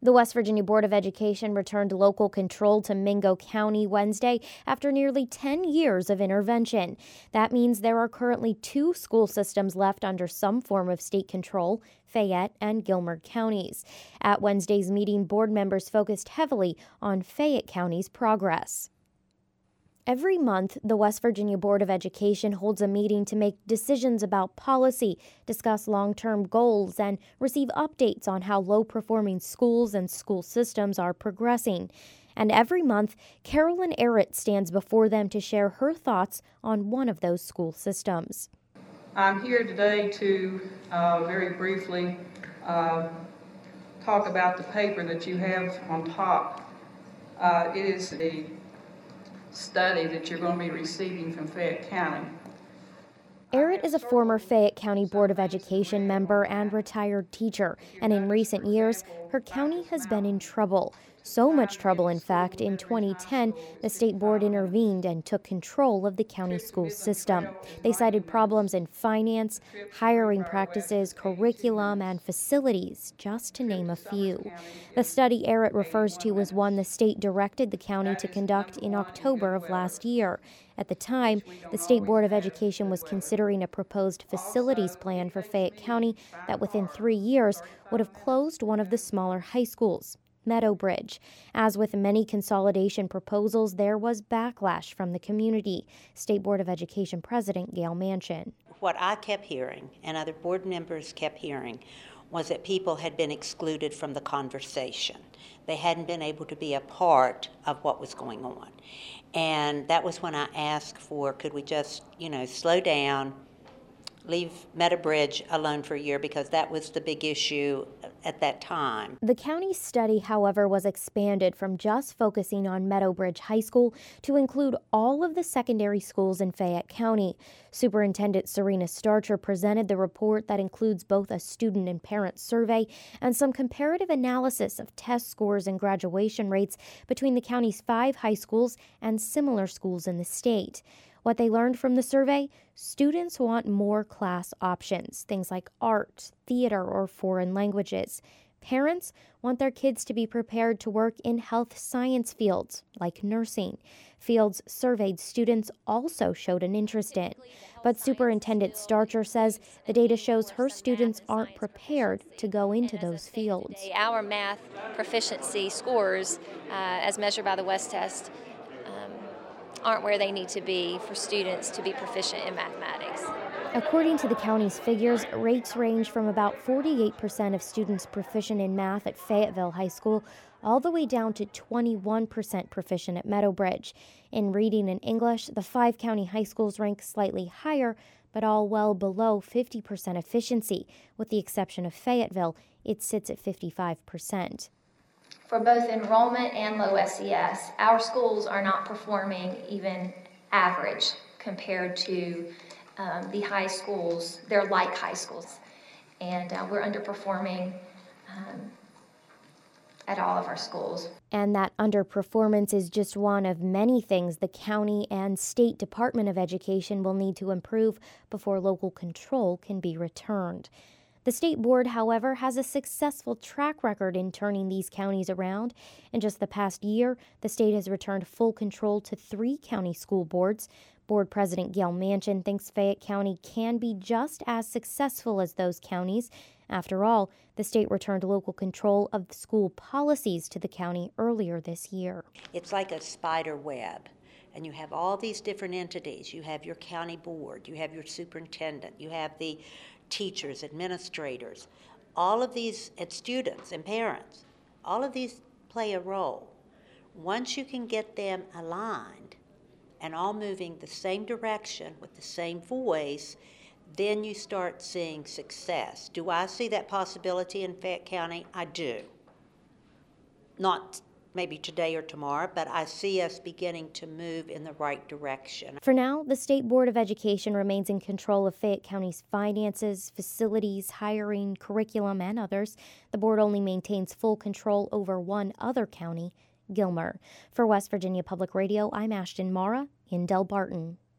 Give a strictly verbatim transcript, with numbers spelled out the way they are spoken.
The West Virginia Board of Education returned local control to Mingo County Wednesday after nearly ten years of intervention. That means there are currently two school systems left under some form of state control, Fayette and Gilmer counties. At Wednesday's meeting, board members focused heavily on Fayette County's progress. Every month, the West Virginia Board of Education holds a meeting to make decisions about policy, discuss long-term goals, and receive updates on how low-performing schools and school systems are progressing. And every month, Carolyn Arrett stands before them to share her thoughts on one of those school systems. I'm here today to uh, very briefly uh, talk about the paper that you have on top. Uh, it is a study that you're going to be receiving from Fayette County. Arrett is a former Fayette County Board of Education member and retired teacher, and in recent years, her county has been in trouble. So much trouble, in fact, in twenty ten, the state board intervened and took control of the county school system. They cited problems in finance, hiring practices, curriculum, and facilities, just to name a few. The study Arrett refers to was one the state directed the county to conduct in October of last year. At the time, the State Board of Education was considering a proposed facilities plan for Fayette County that within three years would have closed one of the smaller high schools, Meadowbridge. As with many consolidation proposals, there was backlash from the community. State Board of Education President Gail Manchin. What I kept hearing, and other board members kept hearing, was that people had been excluded from the conversation. They hadn't been able to be a part of what was going on. And that was when I asked for, could we just, you know, slow down, leave Meadowbridge alone for a year, because that was the big issue at that time. The county study, however, was expanded from just focusing on Meadowbridge High School to include all of the secondary schools in Fayette County. Superintendent Serena Starcher presented the report that includes both a student and parent survey and some comparative analysis of test scores and graduation rates between the county's five high schools and similar schools in the state. What they learned from the survey? Students want more class options, things like art, theater, or foreign languages. Parents want their kids to be prepared to work in health science fields, like nursing. Fields surveyed students also showed an interest in. But Superintendent Starcher says the data shows her students aren't prepared to go into those fields. Our math proficiency scores, uh, as measured by the West Test, aren't where they need to be for students to be proficient in mathematics. According to the county's figures, rates range from about forty-eight percent of students proficient in math at Fayetteville High School all the way down to twenty-one percent proficient at Meadowbridge. In reading and English, the five county high schools rank slightly higher, but all well below fifty percent efficiency. With the exception of Fayetteville, it sits at fifty-five percent. For both enrollment and low S E S, our schools are not performing even average compared to um, the high schools. They're like high schools, and uh, we're underperforming um, at all of our schools. And that underperformance is just one of many things the county and state Department of Education will need to improve before local control can be returned. The state board, however, has a successful track record in turning these counties around. In just the past year, the state has returned full control to three county school boards. Board President Gail Manchin thinks Fayette County can be just as successful as those counties. After all, the state returned local control of school policies to the county earlier this year. It's like a spider web. And you have all these different entities. You have your county board, you have your superintendent, you have the teachers, administrators, all of these, and students and parents, all of these play a role. Once you can get them aligned and all moving the same direction with the same voice, then you start seeing success. Do I see that possibility in Fayette County? I do. Not maybe today or tomorrow, but I see us beginning to move in the right direction. For now, the State Board of Education remains in control of Fayette County's finances, facilities, hiring, curriculum, and others. The board only maintains full control over one other county, Gilmer. For West Virginia Public Radio, I'm Ashton Mara in Del Barton.